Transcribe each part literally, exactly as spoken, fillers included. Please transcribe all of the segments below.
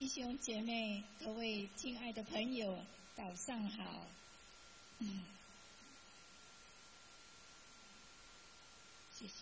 兄姐妹，各位亲爱的朋友，早上好。嗯，谢谢。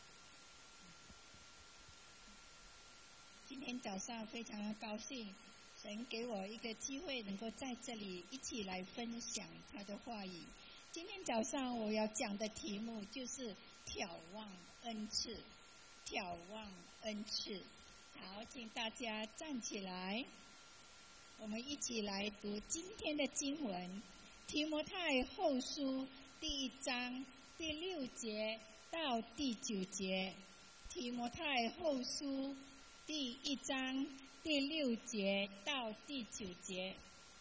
今天早上非常高兴，神给我一个机会，能够在这里一起来分享他的话语。今天早上我要讲的题目就是眺望恩赐，眺望恩赐。好，请大家站起来，我们一起来读今天的经文，提摩太后书第一章第六节到第九节。提摩太后书第一章第六节到第九节。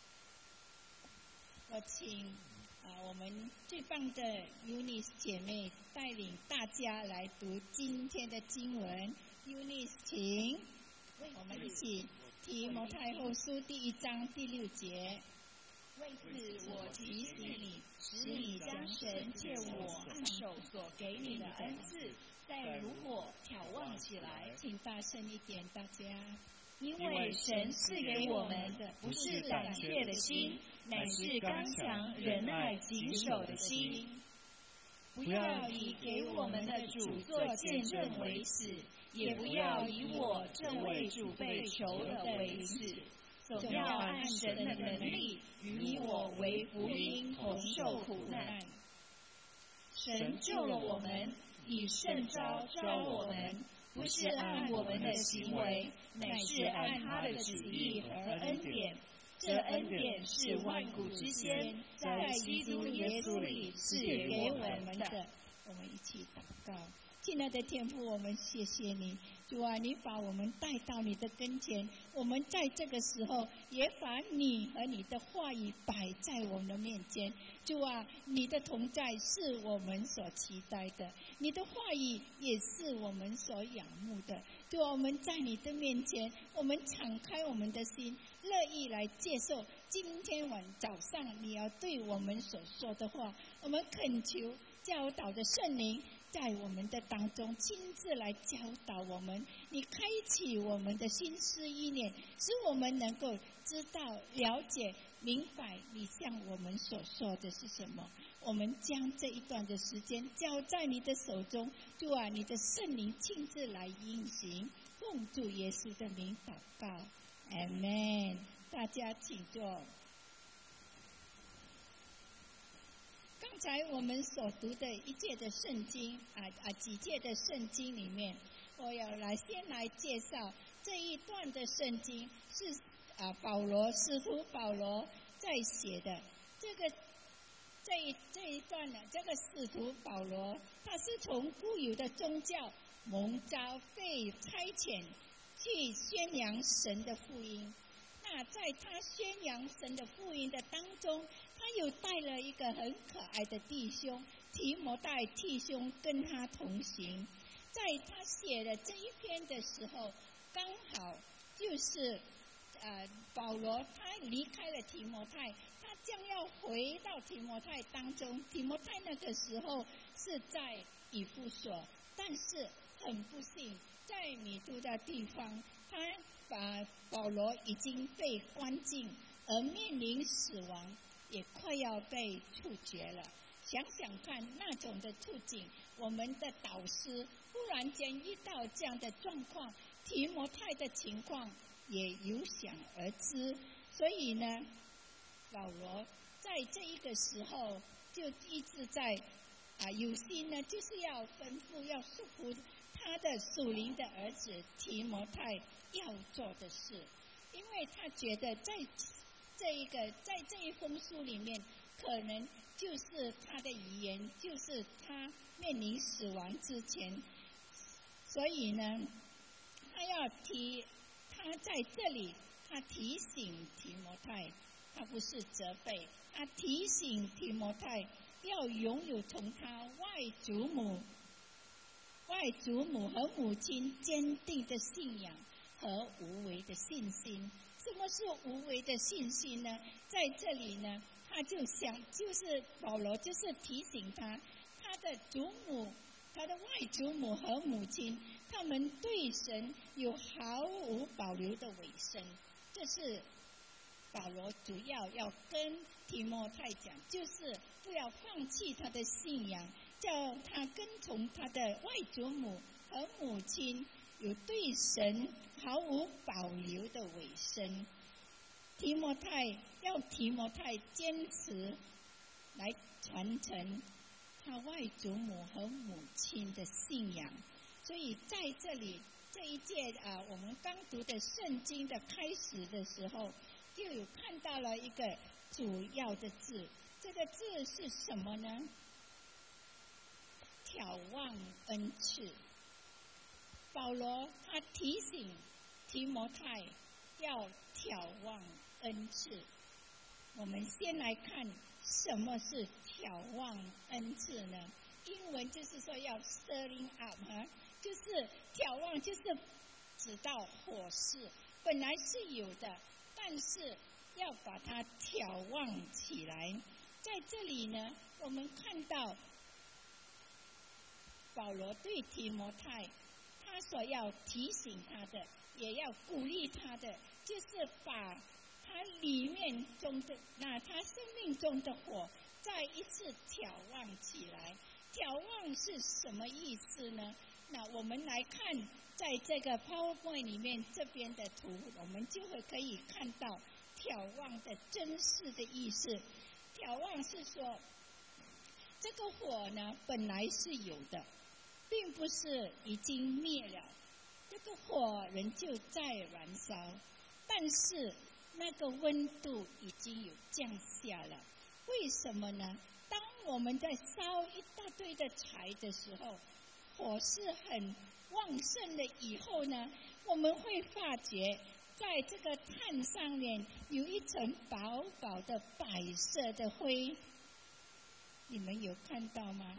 我请啊，我们最棒的 Eunice 姐妹带领大家来读今天的经文。Eunice， 请我们一起提摩太后书第一章第六节。 为此，我提醒你，使你将神借我按手所给你的恩赐，再如火眺望起来。 请大声一点，大家。 因为神赐给我们的不是胆怯的心，乃是刚强、仁爱、谨守的心。不要以给我们的主做见证为耻，也不要以我正为主被囚的为耻，总要按神的能力与我为福音同受苦难。神救了我们，以圣召召我们，不是按我们的行为，乃是按他的旨意和恩典。这恩典是万古之先在基督耶稣里赐给我们的。 我们一起祷告。亲爱的天父，我们谢谢你，主啊，你把我们带到你的跟前，我们在这个时候也把你和你的话语摆在我们的面前。主啊，你的同在是我们所期待的，你的话语也是我们所仰慕的。主啊，我们在你的面前，我们敞开我们的心，乐意来接受今天晚早上你要对我们所说的话。我们恳求教导的圣灵在我们的当中亲自来教导我们，你开启我们的心思意念，使我们能够知道、了解、明白你向我们所说的是什么。我们将这一段的时间交在你的手中，主啊，你的圣灵亲自来运行，奉主耶稣的名祷告，阿们。大家请坐。刚才我们所读的一届的圣经啊啊几届的圣经里面，我要来先来介绍这一段的圣经是啊保罗使徒保罗在写的。这个这一这一段呢，这个使徒保罗他是从固有的宗教蒙召被差遣去宣扬神的福音。那在他宣扬神的福音的当中，他又带了一个很可爱的弟兄提摩太弟兄跟他同行。在他写的这一篇的时候，刚好就是呃保罗他离开了提摩太，他将要回到提摩太当中。提摩太那个时候是在以弗所，但是很不幸，在米都的地方，他把保罗已经被关禁，而面临死亡，也快要被处决了。想想看那种的处境，我们的导师忽然间遇到这样的状况，提摩太的情况也有想而知。所以呢，保罗在这一个时候就一直在啊有心呢，就是要吩咐要束缚他的属灵的儿子提摩太要做的事。因为他觉得在这一个在这一封书里面，可能就是他的遗言，就是他面临死亡之前，所以呢，他要提他在这里，他提醒提摩太，他不是责备，他提醒提摩太要拥有从他外祖母、外祖母和母亲坚定的信仰和无为的信心。什么是无为的信心呢？在这里呢，他就想，就是保罗就是提醒他，他的祖母、他的外祖母和母亲，他们对神有毫无保留的委身。 这是保罗主要要跟提摩太讲，就是不要放弃他的信仰，叫他跟从他的外祖母和母亲，有对神毫无保留的委身。提摩太要提摩太坚持来传承他外祖母和母亲的信仰。所以在这里这一届啊，我们刚读的圣经的开始的时候，就有看到了一个主要的字，这个字是什么呢？眺望恩赐。保罗他提醒提摩太要眺望恩赐。我们先来看什么是眺望恩赐呢？英文就是说要 stirring up 哈，就是眺望，就是指到火势，本来是有的，但是要把它眺望起来。在这里呢，我们看到保罗对提摩太，他所要提醒他的，也要鼓励他的，就是把他里面中的那他生命中的火再一次眺望起来。眺望是什么意思呢？那我们来看，在这个 PowerPoint 里面这边的图，我们就会可以看到眺望的真实的意思。眺望是说，这个火呢本来是有的，并不是已经灭了，这个火仍旧在燃烧，但是那个温度已经有降下了。为什么呢？当我们在烧一大堆的柴的时候，火是很旺盛的以后呢，我们会发觉在这个炭上面有一层薄薄的白色的灰，你们有看到吗？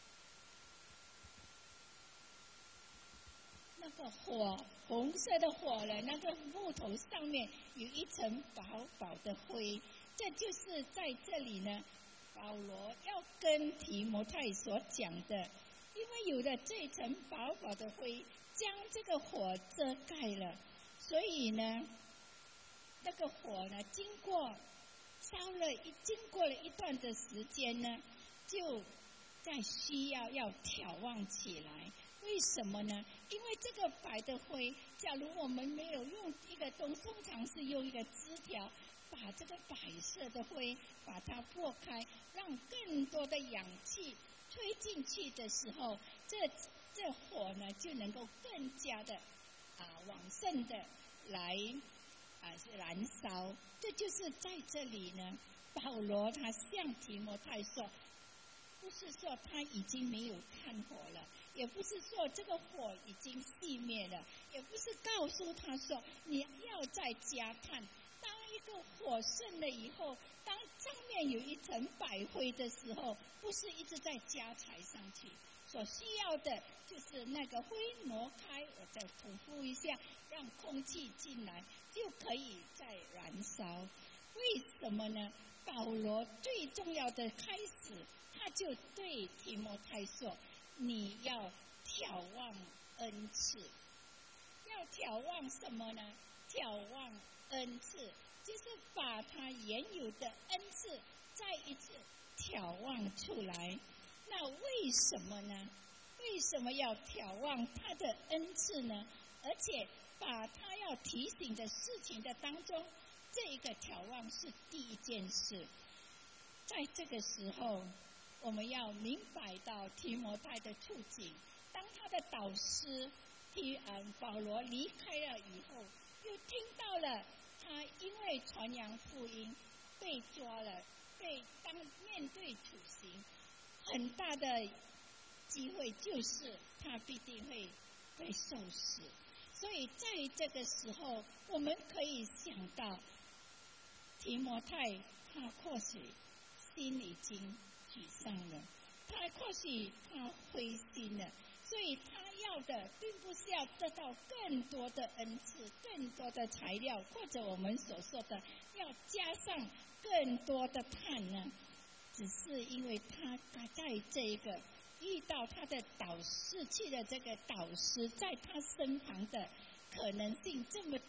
那个火，红色的火了，那个木头上面有一层薄薄的灰，这就是在这里呢，保罗要跟提摩太所讲的，因为有了这层薄薄的灰将这个火遮盖了，所以呢，那个火呢，经过烧了一经过了一段的时间呢，就在需要要眺望起来。为什么呢？因为这个白的灰，假如我们没有用一个东，通常是用一个枝条把这个白色的灰把它破开，让更多的氧气吹进去的时候，这这火呢就能够更加的啊旺盛的来啊燃烧。这就是在这里呢，保罗他向提摩太说，不是说他已经没有炭火了，也不是说这个火已经熄灭了，也不是告诉他说你要再加炭。当一个火盛了以后，当上面有一层白灰的时候，不是一直在加柴上去，所需要的就是那个灰挪开，我再重复一下，让空气进来，就可以再燃烧。为什么呢？保罗最重要的开始，他就对提摩太说，你要眺望恩赐。要眺望什么呢？眺望恩赐，就是把他原有的恩赐再一次眺望出来。那为什么呢？为什么要眺望他的恩赐呢？而且把他要提醒的事情的当中，这一个眺望是第一件事。在这个时候，我们要明白到提摩太的处境。当他的导师提嗯保罗离开了以后，又听到了他因为传扬福音被抓了，被当面对处刑，很大的机会就是他必定会被受死。所以在这个时候，我们可以想到提摩太他或许心已经沮丧了，他或许他灰心了，所以他要的并不是要得到更多的恩赐，更多的材料，或者我们所说的要加上更多的炭呢，只是因为他在这一个遇到他的导师去的这个导师在他身旁的可能性这么大，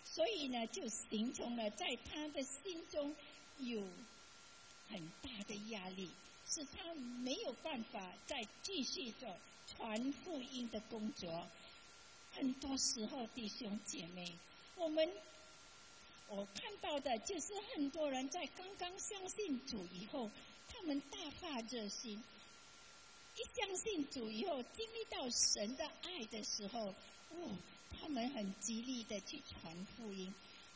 所以呢，就形成了在他的心中有很大的压力，使他没有办法再继续做传福音的工作。很多时候，弟兄姐妹，我们我看到的就是很多人在刚刚相信主以后，他们大发热心，一相信主以后，经历到神的爱的时候，哦，他们很极力的去传福音。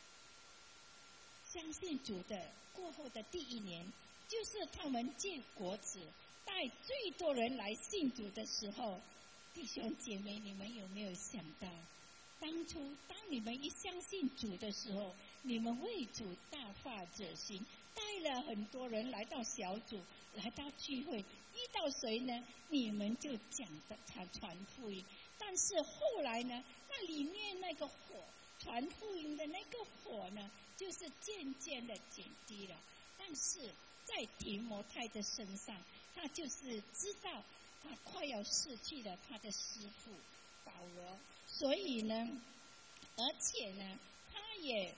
相信主的过后的第一年，就是他们结果子带最多人来信主的时候。弟兄姐妹，你们有没有想到，当初当你们一相信主的时候，你们为主大发热心，带了很多人来到小组，来到聚会，遇到谁呢，你们就讲的传传福音。但是后来呢，那里面那个火，传福音的那个火呢，就是渐渐的减低了。但是在提摩太的身上，他就是知道他快要失去了他的师父保罗，所以呢，而且呢，他也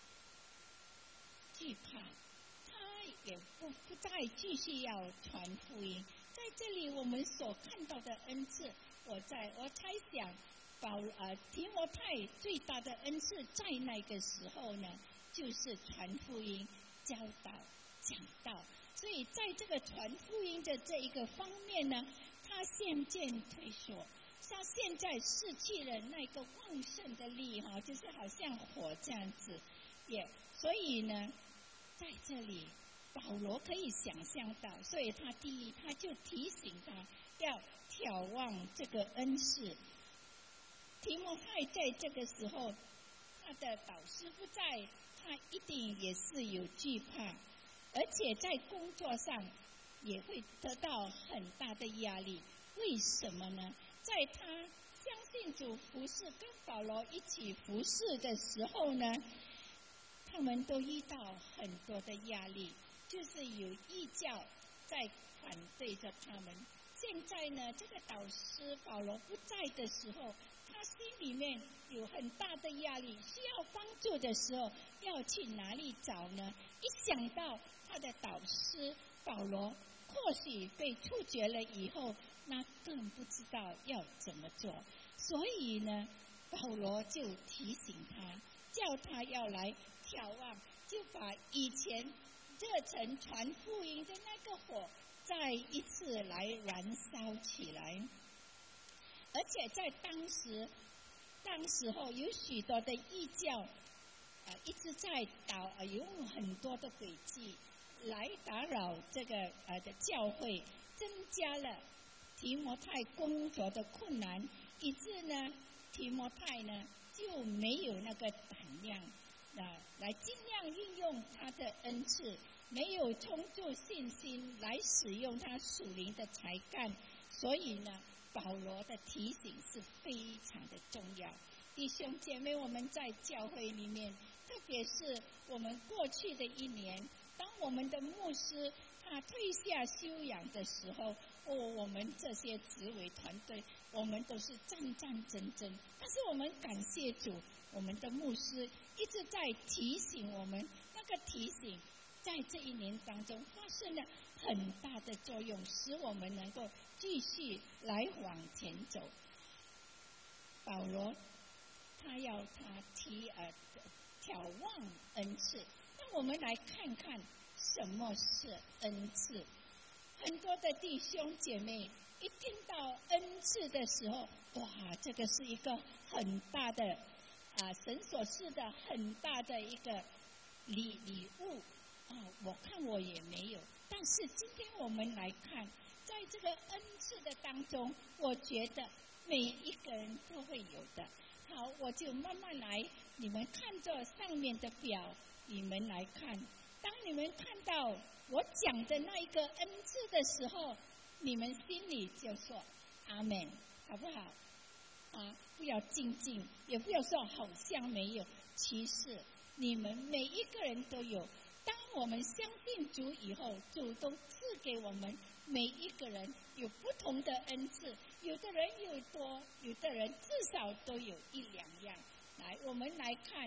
惧怕，他也不不再继续要传福音。在这里，我们所看到的恩赐，我在我猜想，保呃提摩太最大的恩赐在那个时候呢，就是传福音、教导、讲道。所以在这个传福音的这一个方面呢，他渐渐退缩，他现在失去了那个旺盛的力哈，就是好像火这样子，也所以呢，在这里保罗可以想象到，所以他第一他就提醒他要眺望这个恩赐。提摩太在这个时候，他的导师不在，他一定也是有惧怕，而且在工作上也会得到很大的压力。为什么呢？在他相信主服侍，跟保罗一起服侍的时候呢，他们都遇到很多的压力，就是有异教在反对着他们。现在呢，这个导师保罗不在的时候，他心里面有很大的压力，需要帮助的时候要去哪里找呢？一想到他的导师保罗或许被处决了以后，那更不知道要怎么做。所以呢，保罗就提醒他，叫他要来眺望，就把以前热忱传福音的那个火再一次来燃烧起来。而且在当时当时候有许多的异教呃一直在打呃用很多的诡计来打扰这个呃的教会，增加了提摩太工作的困难，以致呢提摩太呢就没有那个胆量啊来尽量运用他的恩赐，没有充足信心来使用他属灵的才干。所以呢，保罗的提醒是非常的重要。弟兄姐妹，我们在教会里面，特别是我们过去的一年，当我们的牧师他退下休养的时候，哦，我们这些执委团队，我们都是战战兢兢。但是我们感谢主，我们的牧师一直在提醒我们，那个提醒在这一年当中发生了很大的作用，使我们能够继续来往前走。保罗他要他提呃眺望恩赐，那我们来看看什么是恩赐。很多的弟兄姐妹一听到恩赐的时候，哇，这个是一个很大的啊、呃、神所赐的很大的一个礼礼物啊、哦，我看我也没有。但是今天我们来看，在这个恩赐的当中，我觉得每一个人都会有的。好，我就慢慢来，你们看着上面的表，你们来看。当你们看到我讲的那一个恩赐的时候，你们心里就说阿们，好不好？啊，不要静静，也不要说好像没有。其实你们每一个人都有。当我们相信主以后，主都赐给我们每一个人有不同的恩赐，有的人有多，有的人至少都有一两样。来，我们来看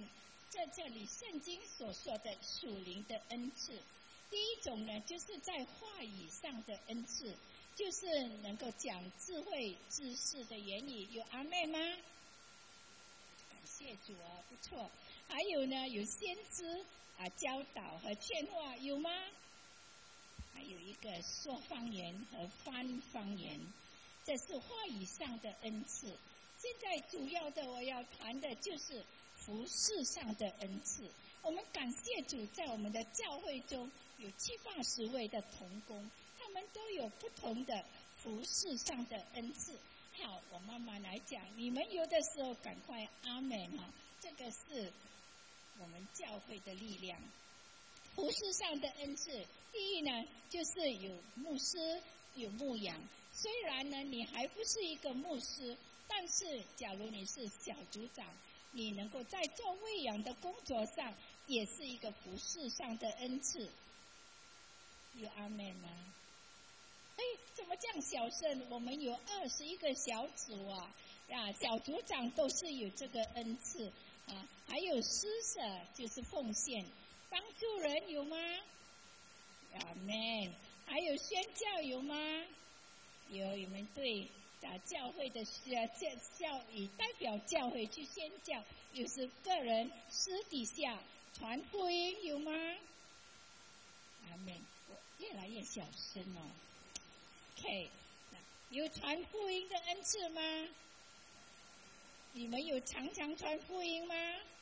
在这里圣经所说的属灵的恩赐，第一种呢，就是在话语上的恩赐，就是能够讲智慧知识的言语，有阿妹吗？感谢主啊，不错。还有呢，有先知啊教导和劝化，有吗？还有一个说方言和翻方言，这是话语上的恩赐。现在主要的我要谈的就是服事上的恩赐。我们感谢主，在我们的教会中有七八十位的同工，他们都有不同的服事上的恩赐。好，我慢慢来讲，你们有的时候赶快阿们哈，这个是我们教会的力量。服事上的恩赐，第一呢，就是有牧师，有牧养。虽然呢，你还不是一个牧师，但是假如你是小组长，你能够在做喂养的工作上，也是一个服事上的恩赐。有阿们吗？哎，怎么这样小声？我们有二十一个小组啊，啊，小组长都是有这个恩赐啊。还有施舍，就是奉献，帮助人有吗？阿们。还有宣教有吗？有，你们对啊教会的教教以代表教会去宣教，有时个人私底下传福音有吗？阿们。我越来越小声哦。OK， 有传福音的恩赐吗？你们有常常传福音吗？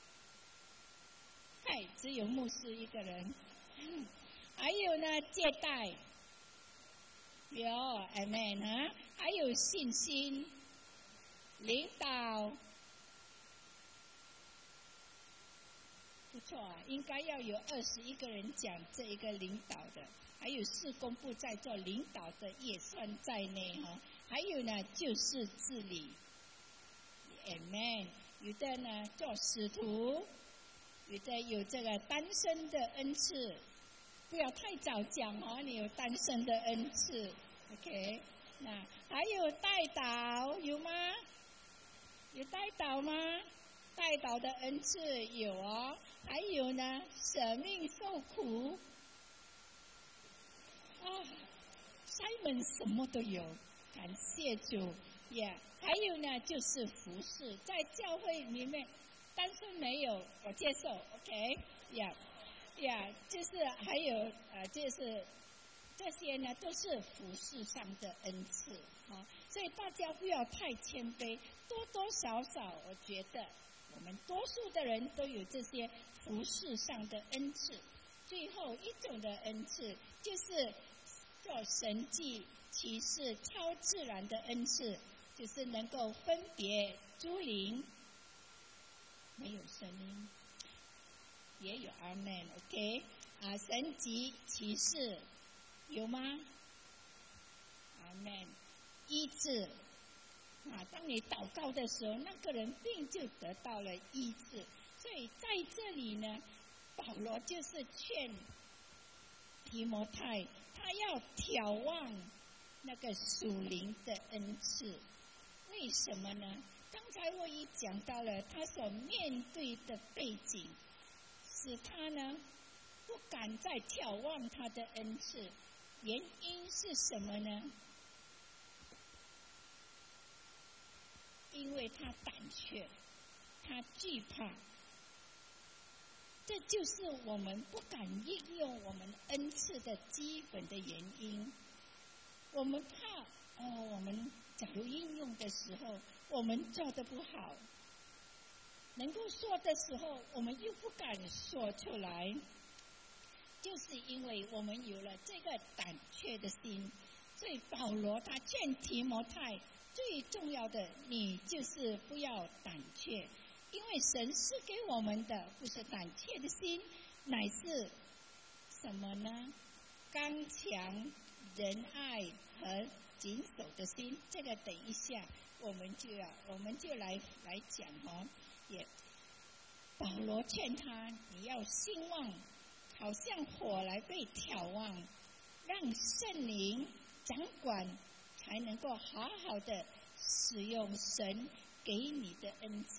嗨，只有牧师一个人。还有呢，接待，有阿们啊，还有信心，领导，不错啊，应该要有二十一个人讲这一个领导的。还有事工部在做领导的也算在内哈，还有呢就是治理 ，Amen。有的呢做使徒，有的有这个单身的恩赐，不要太早讲哦，你有单身的恩赐 ，OK。那还有代祷有吗？有代祷吗？代祷的恩赐有哦，还有呢舍命受苦。啊 ，Simon 什么都有，感谢主呀！ Yeah, 还有呢，就是服侍，在教会里面，单身没有，我接受 ，OK， 呀呀，就是还有呃，就是这些呢，都是服侍上的恩赐啊，所以大家不要太谦卑，多多少少，我觉得我们多数的人都有这些服侍上的恩赐。最后一种的恩赐就是做神迹、奇事、超自然的恩赐，就是能够分别诸灵。没有声音，也有阿们 ，OK 啊，神迹、奇事有吗？阿们，医治啊，当你祷告的时候，那个人病就得到了医治。所以在这里呢，保罗就是劝提摩太，他要眺望那个属灵的恩赐。为什么呢？刚才我已讲到了他所面对的背景，使他呢不敢再眺望他的恩赐。原因是什么呢？因为他胆怯，他惧怕。这就是我们不敢应用我们恩赐的基本的原因。我们怕哦，我们假如应用的时候，我们做得不好，能够说的时候，我们又不敢说出来，就是因为我们有了这个胆怯的心。所以保罗他劝提摩太，最重要的，你就是不要胆怯。因为神是给我们的不是胆怯的心，乃是什么呢？刚强、仁爱和谨守的心。这个等一下我们就要，我们就来来讲哦。也保罗劝他，你要兴旺，好像火来被眺望，让圣灵掌管，才能够好好的使用神给你的恩赐。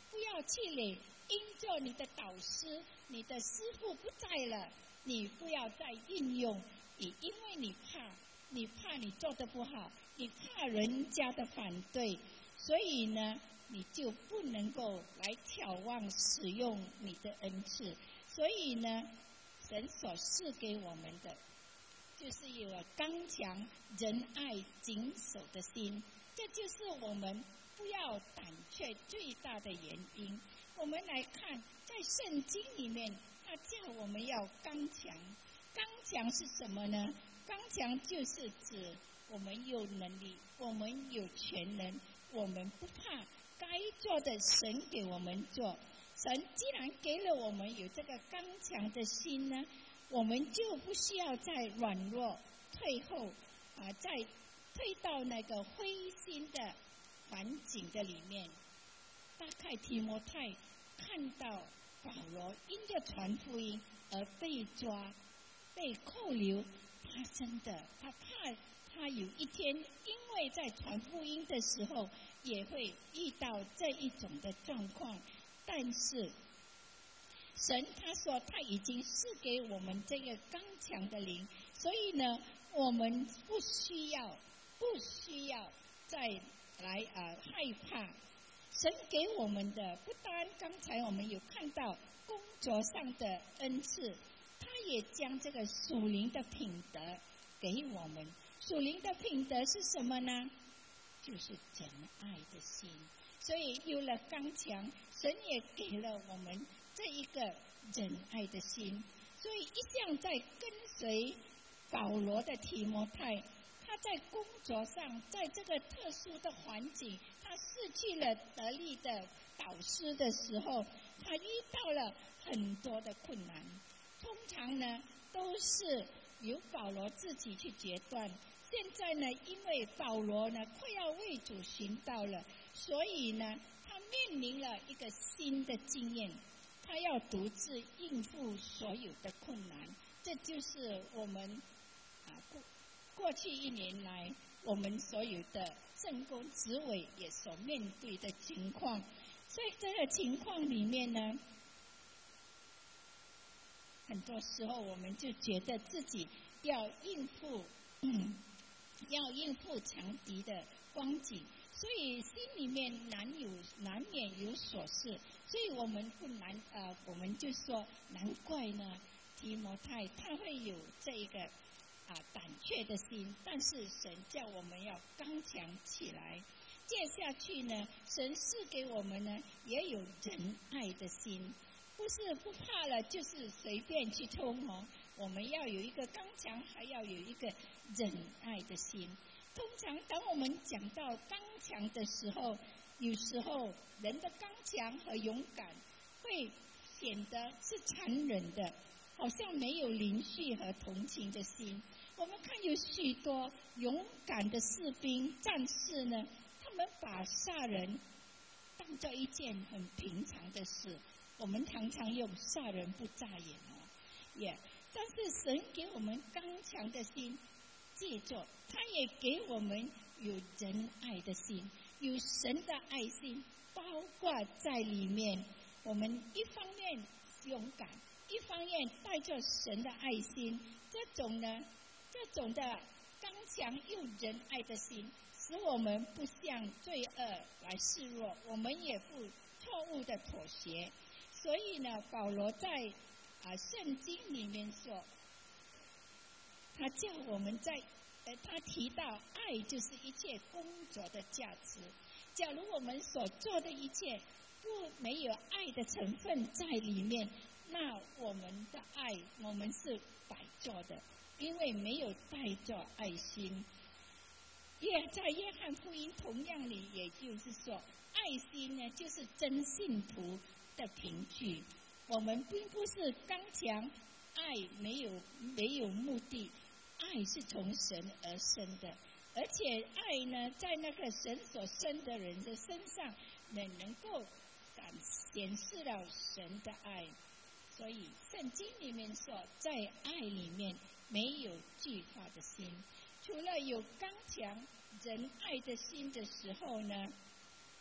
不要气馁，因着你的导师、你的师父不在了，你不要再应用，也因为你怕，你怕你做得不好，你怕人家的反对，所以呢，你就不能够来眺望使用你的恩赐。所以呢，神所赐给我们的，就是有了刚强、仁爱、谨守的心，这就是我们不要胆怯最大的原因。我们来看，在圣经里面，他叫我们要刚强。刚强是什么呢？刚强就是指我们有能力，我们有全能，我们不怕，该做的神给我们做。神既然给了我们有这个刚强的心呢，我们就不需要再软弱退后啊，再退到那个灰心的环境的里面。大概提摩太看到保罗因着传福音而被抓、被扣留，他真的他怕他有一天因为在传福音的时候也会遇到这一种的状况。但是神他说他已经赐给我们这个刚强的灵，所以呢，我们不需要不需要再来啊、呃、害怕。神给我们的不单刚才我们有看到工作上的恩赐，他也将这个属灵的品德给我们。属灵的品德是什么呢？就是仁爱的心。所以有了刚强，神也给了我们这一个仁爱的心。所以一向在跟随保罗的提摩太，他在工作上，在这个特殊的环境，他失去了得力的导师的时候，他遇到了很多的困难。通常呢，都是由保罗自己去决断。现在呢，因为保罗呢快要为主寻道了，所以呢，他面临了一个新的经验，他要独自应付所有的困难。这就是我们啊过过去一年来我们所有的圣工职委也所面对的情况。在这个情况里面呢，很多时候我们就觉得自己要应付，嗯，要应付强敌的光景，所以心里面难有难免有琐事，所以我们不难呃，我们就说难怪呢，提摩太他会有这一个啊胆怯的心，但是神叫我们要刚强起来。接下去呢，神赐给我们呢也有仁爱的心，不是不怕了就是随便去冲哦。我们要有一个刚强，还要有一个仁爱的心。通常当我们讲到刚强的时候，有时候人的刚强和勇敢会显得是残忍的，好像没有灵恤和同情的心。我们看有许多勇敢的士兵战士呢，他们把杀人当作一件很平常的事。我们常常用杀人不眨眼哦，也、yeah, 但是神给我们刚强的心，记住，他也给我们有仁爱的心，有神的爱心包括在里面。我们一方面勇敢，一方面带着神的爱心，这种呢，这种的刚强又仁爱的心，使我们不向罪恶来示弱，我们也不错误的妥协。所以呢，保罗在啊圣经里面说，他叫我们在呃，他提到爱就是一切工作的价值。假如我们所做的一切不没有爱的成分在里面，那我们的爱我们是白做的，因为没有带着爱心。也在约翰福音同样里，也就是说，爱心呢就是真信徒的凭据。我们并不是刚强，爱没有没有目的，爱是从神而生的，而且爱呢，在那个神所生的人的身上，能能够展显示了神的爱。所以圣经里面说，在爱里面没有惧怕的心。除了有刚强仁爱的心的时候呢，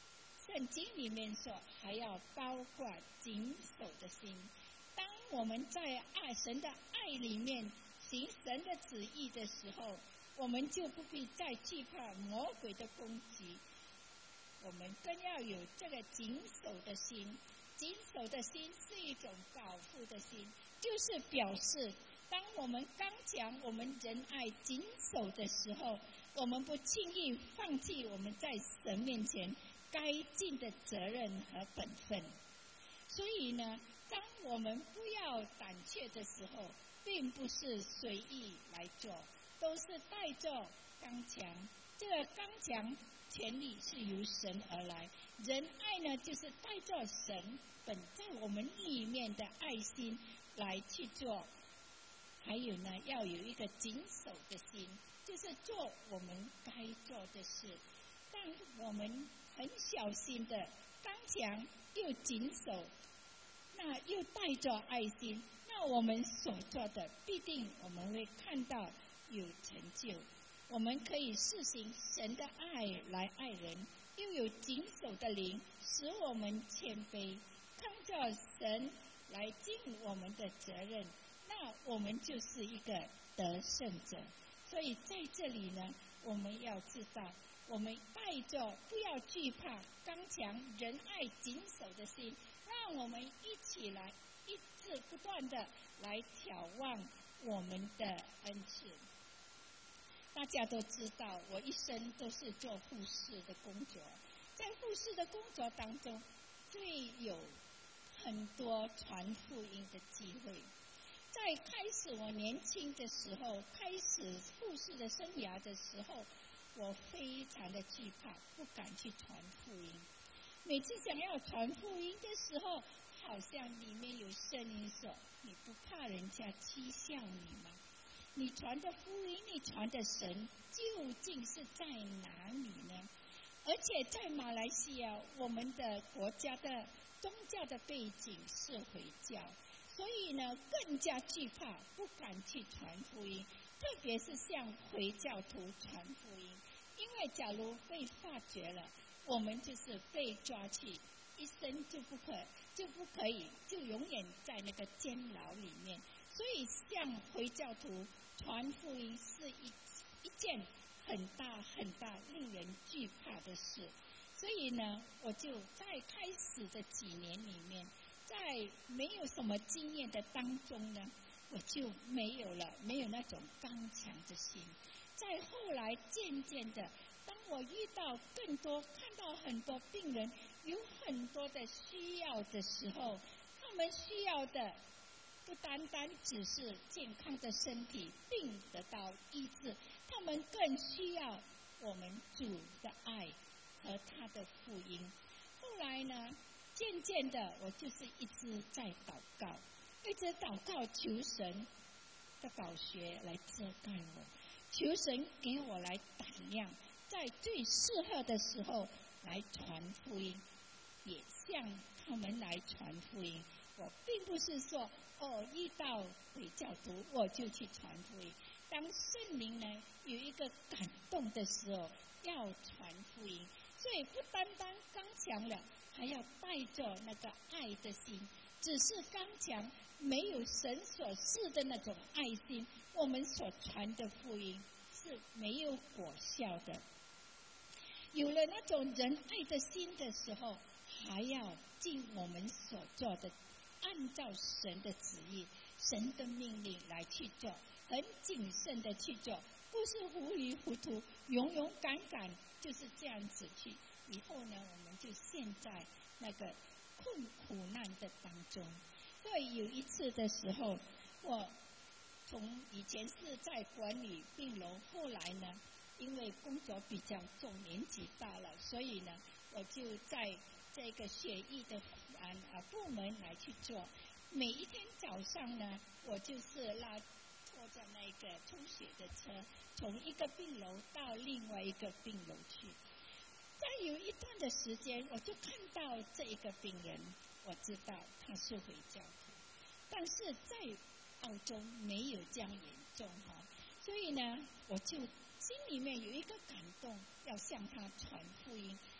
圣经里面说，还要包括谨守的心。当我们在爱神的爱里面行神的旨意的时候，我们就不必再惧怕魔鬼的攻击。我们更要有这个谨守的心。谨守的心是一种保护的心，就是表示当我们刚强，我们仁爱谨守的时候，我们不轻易放弃我们在神面前该尽的责任和本分。所以呢，当我们不要胆怯的时候，并不是随意来做，都是带着刚强。这个刚强权力是由神而来，仁爱呢，就是带着神本在我们里面的爱心来去做。还有呢，要有一个谨守的心，就是做我们该做的事。当我们很小心的刚强又谨守，那又带着爱心，那我们所做的必定我们会看到有成就。我们可以施行神的爱来爱人，又有谨守的灵使我们谦卑，看着神来尽我们的责任，那我们就是一个得胜者。所以在这里呢，我们要知道，我们带着不要惧怕刚强仁爱谨守的心，让我们一起来一直不断的来眺望我们的恩赐。大家都知道，我一生都是做护士的工作，在护士的工作当中，最有很多传福音的机会。在开始我年轻的时候，开始护士的生涯的时候，我非常的惧怕，不敢去传福音。每次想要传福音的时候，好像里面有声音说：“你不怕人家讥笑你吗？你传的福音，你传的神，究竟是在哪里呢？”而且在马来西亚，我们的国家的宗教的背景是回教，所以呢，更加惧怕，不敢去传福音，特别是向回教徒传福音，因为假如被发觉了，我们就是被抓去，一生就不可就不可以，就永远在那个监牢里面。所以向回教徒传福音是一一件很大很大令人惧怕的事。所以呢，我就在开始的几年里面，在没有什么经验的当中呢，我就没有了没有那种刚强的心。在后来渐渐的，当我遇到更多看到很多病人有很多的需要的时候，他们需要的不单单只是健康的身体病得到医治，他们更需要我们主的爱和他的福音。后来呢，渐渐的我就是一直在祷告，一直祷告求神的宝血来遮盖我，求神给我来胆量，在最适合的时候来传福音，也向他们来传福音。我并不是说哦，遇到回教徒我就去传福音。当圣灵呢有一个感动的时候，要传福音，所以不单单刚强了，还要带着那个爱的心。只是刚强，没有神所赐的那种爱心，我们所传的福音是没有果效的。有了那种仁爱的心的时候，还要尽我们所做的，按照神的旨意、神的命令来去做，很谨慎的去做，不是糊里糊涂、勇勇敢敢，就是这样子去。以后呢，我们就陷在那个困苦难的当中。所以有一次的时候，我从以前是在管理病楼，后来呢，因为工作比较重，年纪大了，所以呢，我就在这个血液的啊部门来去做。每一天早上呢，我就是拉拖着那个抽血的车，从一个病楼到另外一个病楼去。在有一段的时间，我就看到这一个病人，我知道他是回教徒，但是在澳洲没有这样严重哈，所以呢，我就心里面有一个感动，要向他传福音。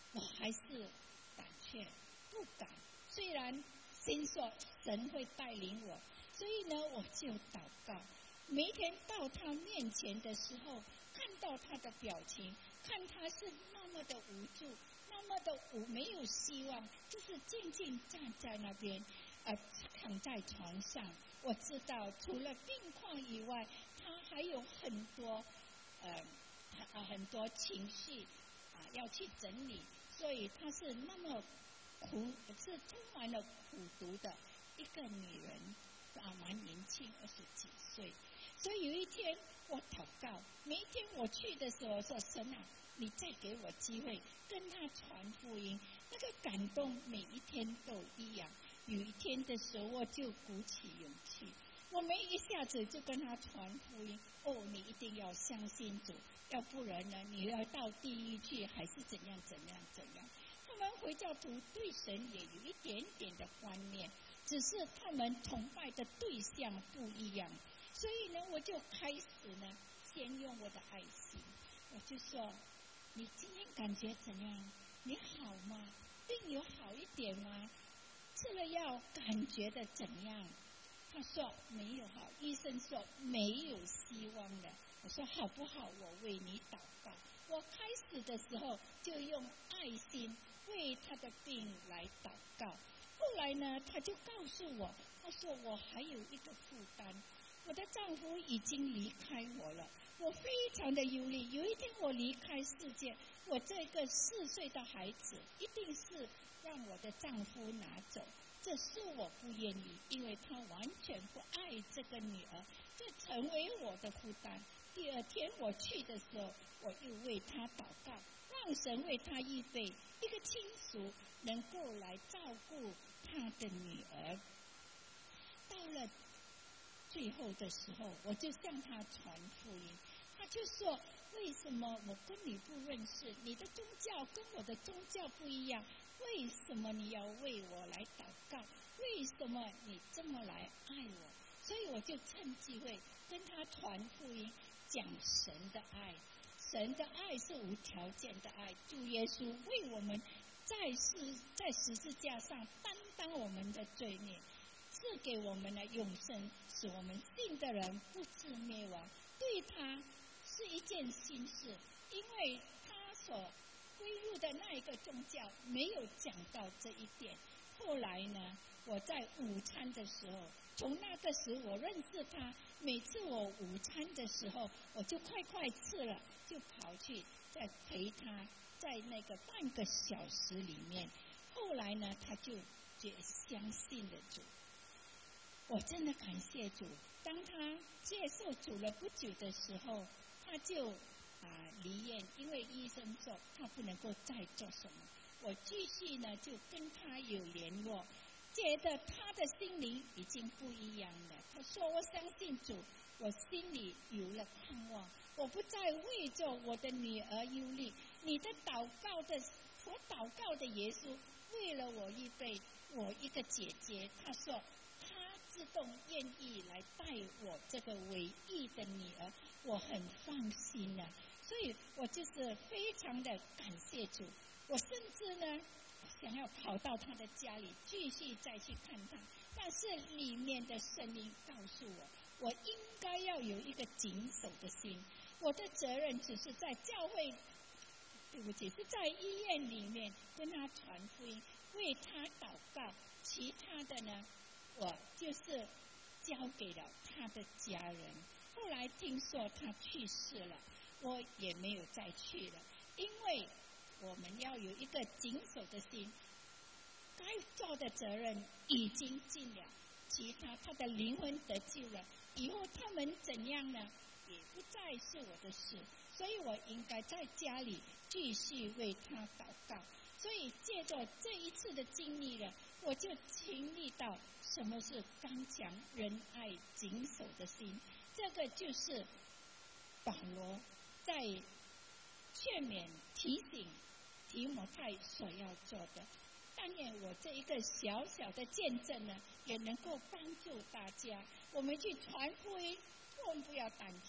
我还是胆怯不敢。虽然心说神会带领我，所以呢，我就祷告。每一天到他面前的时候，看到他的表情，看他是那么的无助，那么的无没有希望，就是静静站在那边，呃，躺在床上。我知道除了病况以外，他还有很多呃呃很多情绪啊、呃、要去整理，所以他是那么苦，是充满了苦毒的一个女人啊，蛮年轻，二十几岁。所以有一天我祷告，每一天我去的时候说：“神啊，你再给我机会跟他传福音。”那个感动每一天都一样。有一天的时候，我就鼓起勇气，我没一下子就跟他传福音。哦，你一定要相信主，要不然呢，你要到地狱去，还是怎样怎样怎样。他们回教徒对神也有一点点的观念，只是他们崇拜的对象不一样。所以呢，我就开始呢，先用我的爱心，我就说：“你今天感觉怎样？你好吗？病有好一点吗？吃了药感觉的怎样？”他说：“没有好。”医生说：“没有希望了。”我说：“好不好？我为你祷告。”我开始的时候就用爱心为他的病来祷告。后来呢，他就告诉我，他说：“我还有一个负担。我的丈夫已经离开我了，我非常的忧虑。有一天我离开世界，我这个四岁的孩子一定是让我的丈夫拿走，这是我不愿意，因为他完全不爱这个女儿，这成为我的负担。”第二天我去的时候，我又为他祷告，让神为他预备一个亲属能够来照顾他的女儿。到了最后的时候，我就向他传福音，他就说：“为什么我跟你不认识？你的宗教跟我的宗教不一样，为什么你要为我来祷告？为什么你这么来爱我？”所以我就趁机会跟他传福音，讲神的爱。神的爱是无条件的爱，主耶稣为我们在十在十字架上担当我们的罪孽，赐给我们的永生，使我们信的人不致灭亡。对他是一件新事，因为他所归入的那一个宗教没有讲到这一点。后来呢，我在午餐的时候，从那个时候我认识他，每次我午餐的时候，我就快快吃了，就跑去再陪他，在那个半个小时里面。后来呢，他就也相信了主。我真的感谢主，当他接受主了不久的时候，他就啊离院，因为医生说他不能够再做什么。我继续呢就跟他有联络，觉得他的心灵已经不一样了。他说：“我相信主，我心里有了盼望，我不再为着我的女儿忧虑。你的祷告的，我祷告的耶稣为了我预备我一个姐姐。”他说他自动愿意来带我这个唯一的女儿，我很放心了、啊。所以我就是非常的感谢主。我甚至呢想要跑到他的家里继续再去看他，但是里面的声音告诉我，我应该要有一个谨守的心。我的责任只是在教会，对不起，是在医院里面跟他传福音，为他祷告，其他的呢我就是交给了他的家人。后来听说他去世了，我也没有再去了，因为我们要有一个谨守的心，该做的责任已经尽了，其他他的灵魂得救了，以后他们怎样呢，也不再是我的事，所以我应该在家里继续为他祷告。所以借着这一次的经历了，我就经历到什么是刚强、仁爱、谨守的心。这个就是保罗在劝勉、提醒提摩太所要做的。但愿我这一个小小的见证呢，也能够帮助大家。我们去传福音，我们不要胆怯，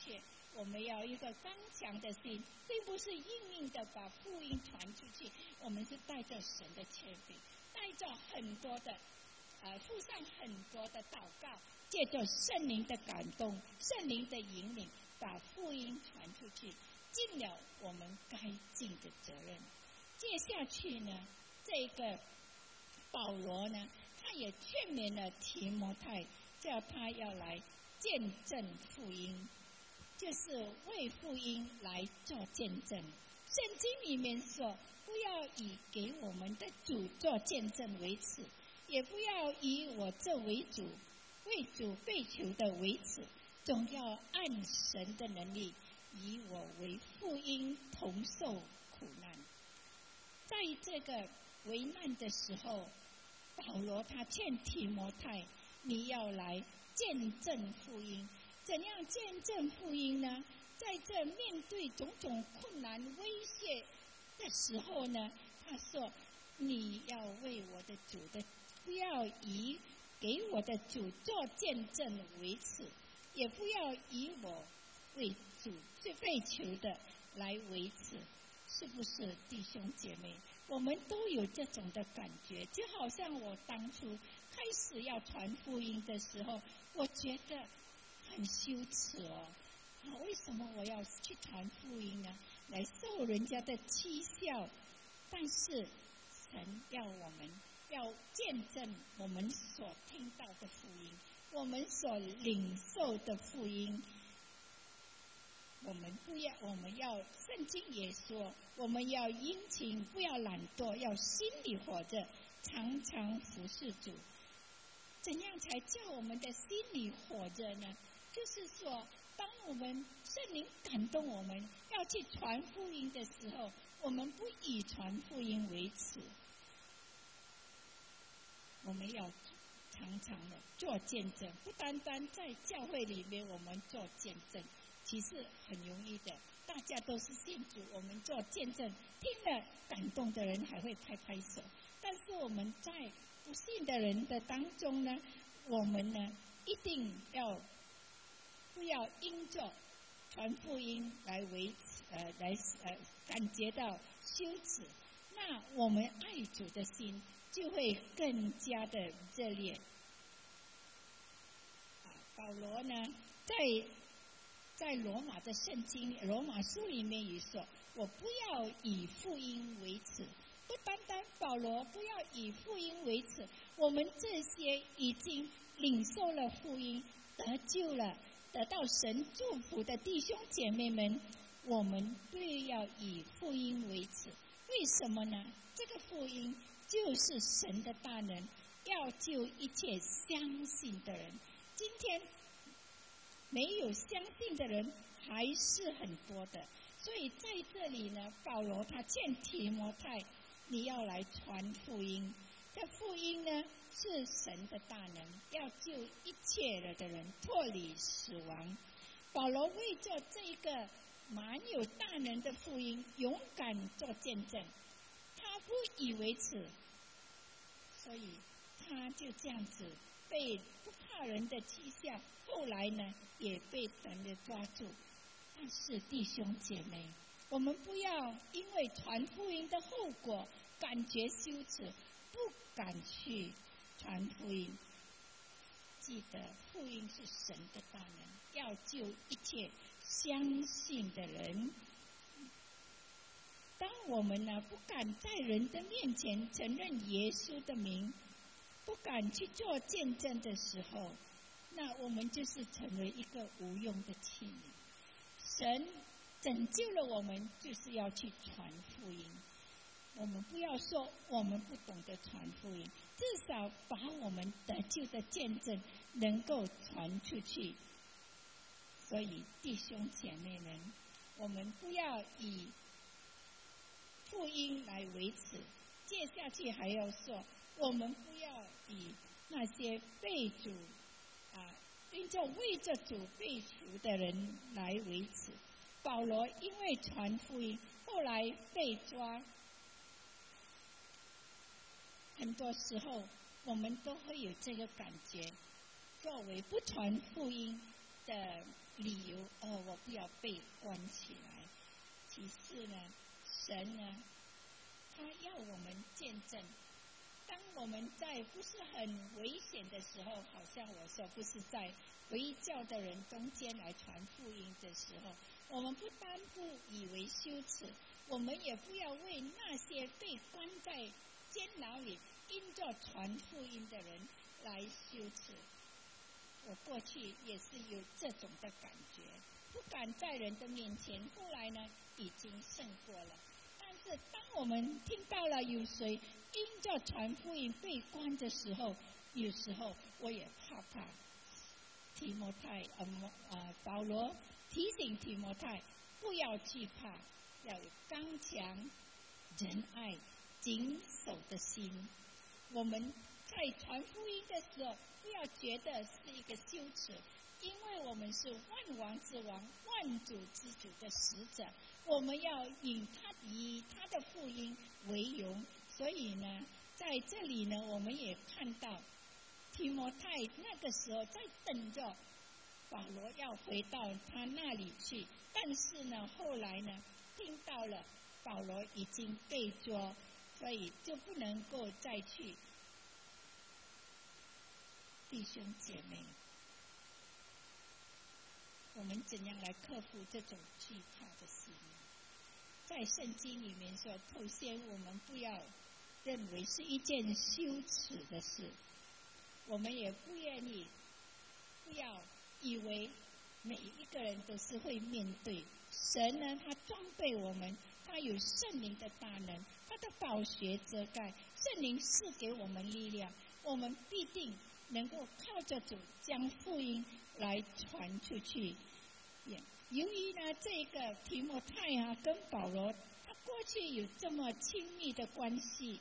我们要一个刚强的心，并不是硬硬的把福音传出去。我们是带着神的权柄，带着很多的呃，附上很多的祷告，借着圣灵的感动、圣灵的引领，把福音传出去，尽了我们该尽的责任。接下去呢，这个保罗呢，他也劝勉了提摩太，叫他要来见证福音，就是为福音来做见证。圣经里面说，不要以给我们的主做见证为耻，也不要以我这为主为主被求的为耻，总要按神的能力，以我为福音同受苦难。在这个危难的时候，保罗他劝提摩太，你要来见证福音。怎样见证福音呢？在这面对种种困难威胁的时候呢，他说你要为我的主的，不要以给我的主做见证为耻，也不要以我为主最被求的来为耻。是不是弟兄姐妹，我们都有这种的感觉？就好像我当初开始要传福音的时候，我觉得很羞耻哦，啊，为什么我要去传福音呢？来受人家的讥笑。但是神要我们要见证我们所听到的福音，我们所领受的福音。我们不要，我们要，圣经也说，我们要殷勤，不要懒惰，要心里活着，常常服侍主。怎样才叫我们的心里活着呢？就是说，当我们圣灵感动我们要去传福音的时候，我们不以传福音为耻，我们要常常的做见证，不单单在教会里面我们做见证，其实很容易的，大家都是信主，我们做见证，听了感动的人还会拍拍手。但是我们在不信的人的当中呢，我们呢一定要不要因着传福音来为呃来呃感觉到羞耻，那我们爱主的心就会更加的热烈。保罗呢，在在罗马的圣经罗马书里面也说，我不要以福音为耻。不单单保罗不要以福音为耻，我们这些已经领受了福音得救了得到神祝福的弟兄姐妹们，我们都要以福音为耻。为什么呢？这个福音就是神的大能，要救一切相信的人。今天没有相信的人还是很多的，所以在这里呢，保罗他劝提摩太，你要来传福音。这福音呢是神的大能，要救一切的人脱离死亡。保罗为着这个蛮有大能的福音勇敢做见证，他不以为耻，所以他就这样子被不怕人的讥笑，后来呢也被人的抓住。但是弟兄姐妹，我们不要因为传福音的后果感觉羞耻，不敢去传福音。记得福音是神的大能，要救一切相信的人。当我们呢不敢在人的面前承认耶稣的名，不敢去做见证的时候，那我们就是成为一个无用的器皿。神拯救了我们，就是要去传福音。我们不要说我们不懂得传福音，至少把我们得救的见证能够传出去。所以弟兄姐妹们，我们不要以福音来为耻。接下去还要说，我们不要以那些被主啊，因着为着主被赎的人来为耻。保罗因为传福音，后来被抓。很多时候我们都会有这个感觉，作为不传福音的理由，哦，我不要被关起来。其次呢，神呢，他要我们见证。当我们在不是很危险的时候，好像我说不是在回教的人中间来传福音的时候，我们不单不以为羞耻，我们也不要为那些被关在监牢里因着传福音的人来羞耻。我过去也是有这种的感觉，不敢在人的面前，后来呢已经胜过了。但是当我们听到了有谁因着传福音被关的时候，有时候我也怕怕。提摩太呃呃保罗提醒提摩太不要惧怕，要有刚强、仁爱、谨守的心。我们在传福音的时候，不要觉得是一个羞耻，因为我们是万王之王、万主之主的使者，我们要以他以他的福音为荣。所以呢，在这里呢，我们也看到提摩太那个时候在等着保罗要回到他那里去，但是呢，后来呢，听到了保罗已经被捉，所以就不能够再去。弟兄姐妹，我们怎样来克服这种惧怕的心？在圣经里面说，首先我们不要认为是一件羞耻的事，我们也不愿意，不要以为每一个人都是会面对。神呢，他装备我们，他有圣灵的大能，他的宝血遮盖，圣灵赐给我们力量，我们必定能够靠着主将福音来传出去。由于呢，这个提摩太啊跟保罗，他过去有这么亲密的关系，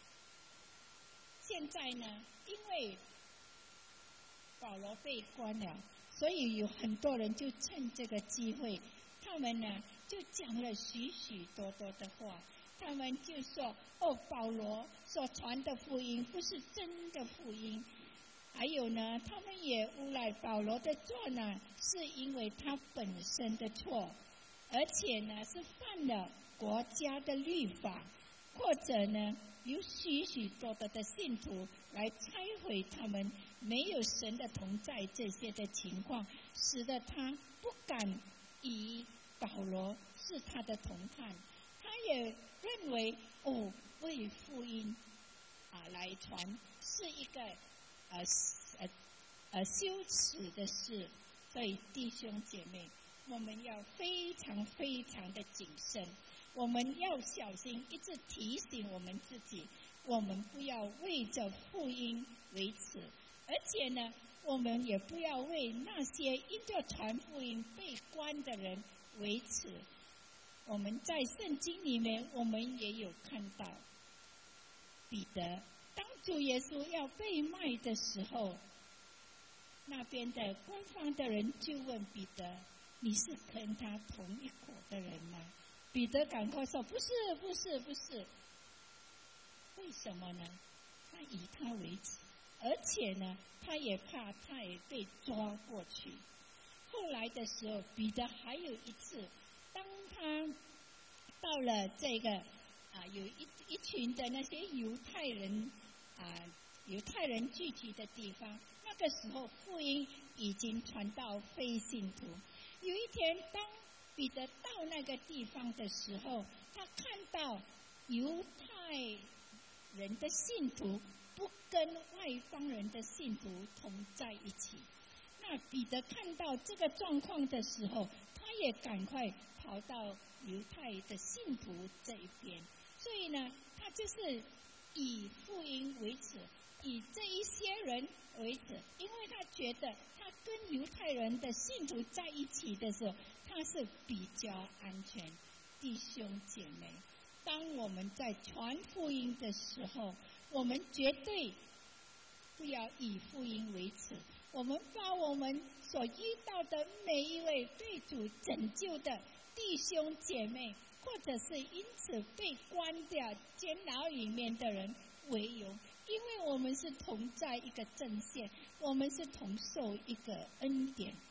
现在呢，因为保罗被关了，所以有很多人就趁这个机会，他们呢就讲了许许多多的话。他们就说：“哦，保罗所传的福音不是真的福音。”还有呢，他们也诬赖保罗的错呢，是因为他本身的错，而且呢是犯了国家的律法，或者呢有许许多多的信徒来拆毁他们没有神的同在这些的情况，使得他不敢以保罗是他的同伴。他也认为哦，为福音啊来传是一个呃呃呃羞耻的事。所以弟兄姐妹，我们要非常非常的谨慎，我们要小心，一直提醒我们自己，我们不要为着福音为耻，而且呢，我们也不要为那些因着传福音被关的人为耻。我们在圣经里面，我们也有看到彼得，当主耶稣要被卖的时候，那边的官方的人就问彼得：“你是跟他同一伙的人吗？”彼得赶快说：“不是，不是，不是。”为什么呢？他以他为耻，而且呢，他也怕他也被抓过去。后来的时候，彼得还有一次，当他到了这个啊，有一一群的那些犹太人啊，犹太人聚集的地方。那个时候，福音已经传到非信徒。有一天，当彼得到那个地方的时候，他看到犹太人的信徒不跟外邦人的信徒同在一起。那彼得看到这个状况的时候，他也赶快跑到犹太的信徒这一边。所以呢，他就是以福音为耻，以这一些人为耻，因为他觉得他跟犹太人的信徒在一起的时候，他是比较安全。弟兄姐妹，当我们在传福音的时候，我们绝对不要以福音为耻。我们把我们所遇到的每一位被主拯救的弟兄姐妹，或者是因此被关掉监牢里面的人为荣，因为我们是同在一个阵线，我们是同受一个恩典。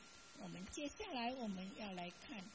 我们接下来我们要来看，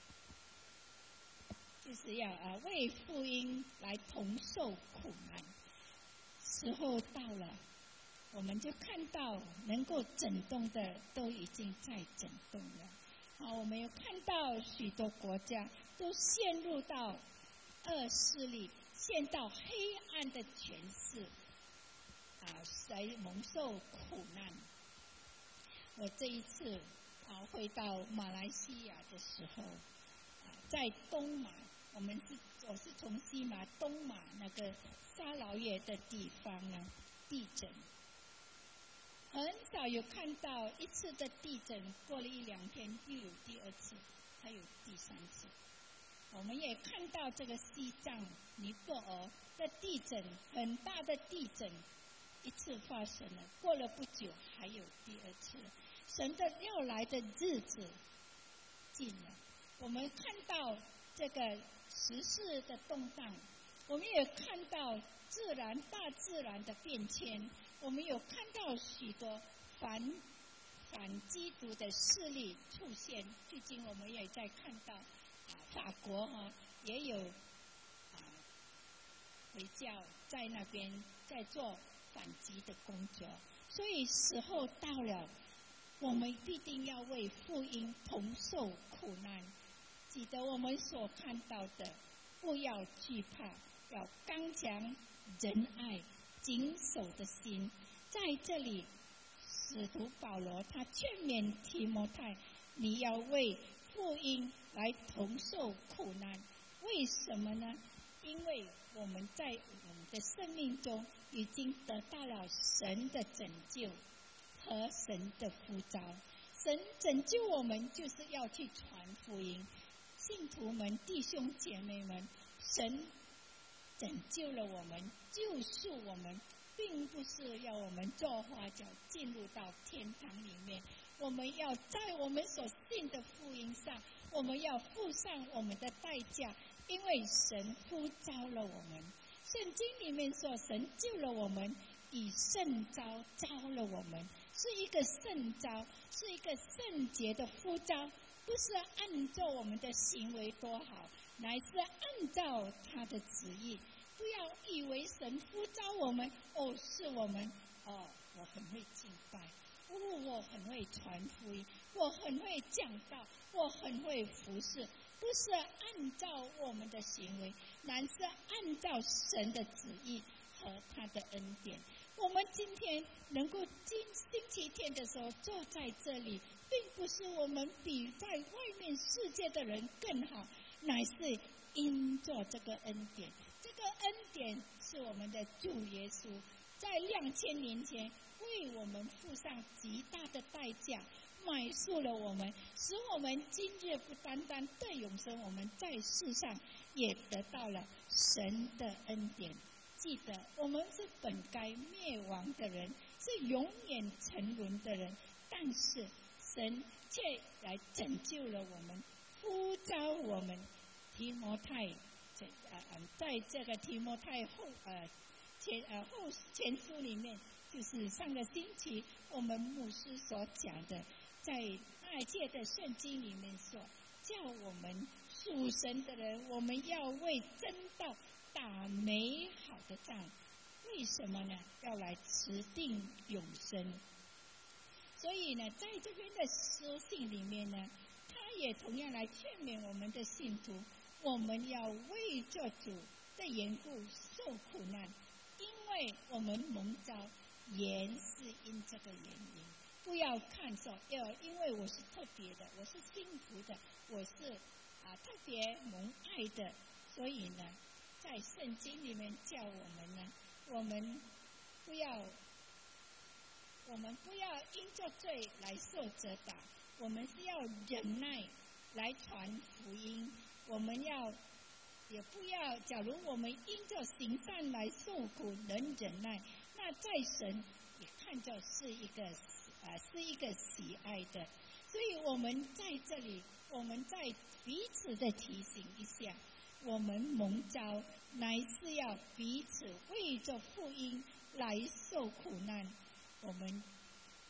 就是要啊为福音来同受苦难。时候到了，我们就看到能够整顿的都已经在整顿了。好，我们有看到许多国家都陷入到恶势力，陷到黑暗的权势，啊，谁蒙受苦难？我这一次啊回到马来西亚的时候，啊，在东马，我们是我是从西马东马那个沙劳越的地方呢，地震。很少有看到一次的地震，过了一两天又有第二次，还有第三次。我们也看到这个西藏尼泊尔的地震，很大的地震，一次发生了，过了不久还有第二次。神的要来的日子近了，我们看到这个时事的动荡，我们也看到自然大自然的变迁。我们有看到许多反反基督的势力出现，最近我们也在看到啊，法国哈、啊、也有啊回教在那边在做反击的工作，所以时候到了，我们必定要为福音同受苦难。记得我们所看到的，不要惧怕，要刚强仁爱。谨守的心，在这里，使徒保罗他劝勉提摩太，你要为福音来同受苦难。为什么呢？因为我们在我们的生命中已经得到了神的拯救和神的呼召。神拯救我们，就是要去传福音。信徒们、弟兄姐妹们，神拯救了我们，救赎我们，并不是要我们做花脚进入到天堂里面。我们要在我们所信的福音上，我们要付上我们的代价，因为神呼召了我们。圣经里面说，神救了我们，以圣召召了我们，是一个圣召，是一个圣洁的呼召，不是按照我们的行为多好，乃是按照他的旨意。不要以为神呼召我们，哦，是我们，哦，我很会敬拜，哦，我很会传福音，我很会讲道，我很会服侍，不是按照我们的行为，乃是按照神的旨意和他的恩典。我们今天能够今星期天的时候坐在这里，并不是我们比在外面世界的人更好，乃是因着这个恩典。这个恩典是我们的主耶稣在两千年前为我们付上极大的代价，买赎了我们，使我们今日不单单得永生，我们在世上也得到了神的恩典。记得我们是本该灭亡的人，是永远沉沦的人，但是神却来拯救了我们，呼召我们。提摩太在呃在这个提摩太后呃前呃后前书里面，就是上个星期我们牧师所讲的，在二届的圣经里面说，叫我们属神的人，我们要为真道打美好的仗。为什么呢？要来持定永生。所以呢，在这边的书信里面呢，他也同样来劝勉我们的信徒，我们要为着主的缘故受苦难，因为我们蒙召原是因这个原因。不要看说，要因为我是特别的，我是幸福的，我是啊特别蒙爱的，所以呢，在圣经里面叫我们呢，我们不要，我们不要因着罪来受责打，我们是要忍耐来传福音。我们要也不要，假如我们因着行善来受苦，能忍耐，那在神也看着是一个啊、呃，是一个喜爱的。所以我们在这里，我们在彼此的提醒一下，我们蒙召乃是要彼此为着福音来受苦难。我们啊看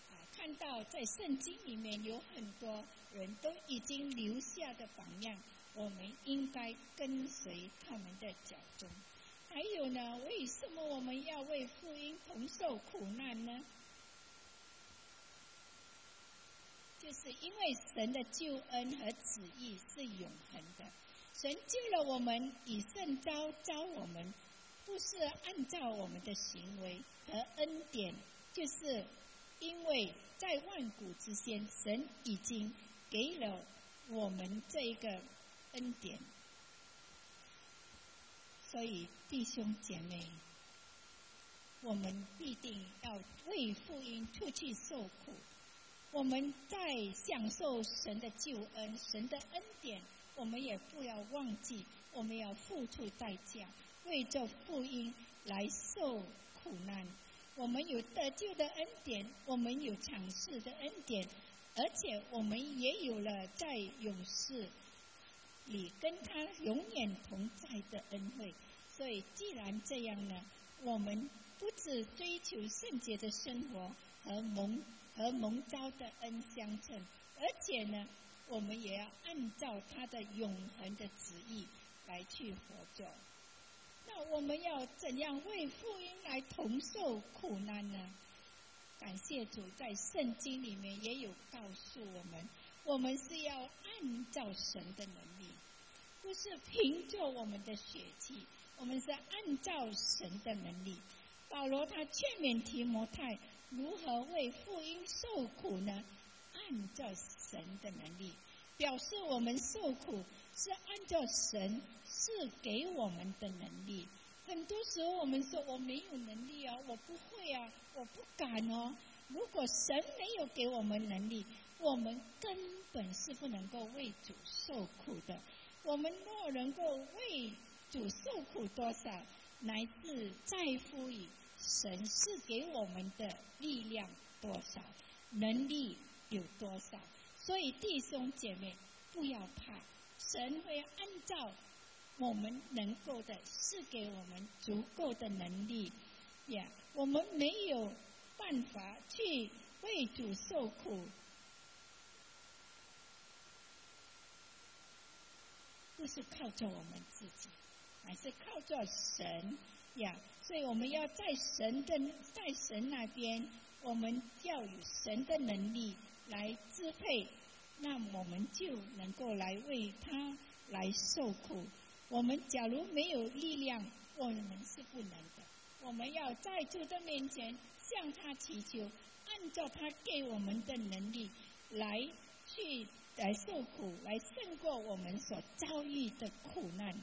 看到在圣经里面有很多人都已经留下的榜样，我们应该跟随他们的脚踪。还有呢，为什么我们要为福音同受苦难呢？就是因为神的救恩和旨意是永恒的，神救了我们，以圣召召我们，不是按照我们的行为和恩典，就是因为在万古之先，神已经给了我们这一个恩典。所以弟兄姐妹，我们必定要为福音出去受苦。我们在享受神的救恩、神的恩典，我们也不要忘记，我们要付出代价，为这福音来受苦难。我们有得救的恩典，我们有赏赐的恩典，而且我们也有了在永世里跟他永远同在的恩惠。所以既然这样呢，我们不只追求圣洁的生活和蒙和蒙召的恩相称，而且呢，我们也要按照他的永恒的旨意来去活着。那我们要怎样为福音来同受苦难呢？感谢主，在圣经里面也有告诉我们，我们是要按照神的能力，不是凭着我们的血气，我们是按照神的能力。保罗他劝勉提摩太如何为福音受苦呢？按照神的能力，表示我们受苦是按照神是给我们的能力。很多时候我们说我没有能力啊，我不会啊，我不敢哦。如果神没有给我们能力，我们根本是不能够为主受苦的。我们若能够为主受苦多少，乃是在乎于神是给我们的力量多少，能力有多少。所以弟兄姐妹不要怕，神会按照我们能够的，是给我们足够的能力呀。我们没有办法去为主受苦，不是靠着我们自己，还是靠着神呀。所以我们要在神的在神那边，我们要有神的能力来支配，那我们就能够来为他来受苦。我们假如没有力量，我们是不能的。我们要在主的面前向他祈求，按照他给我们的能力来去来受苦，来胜过我们所遭遇的苦难。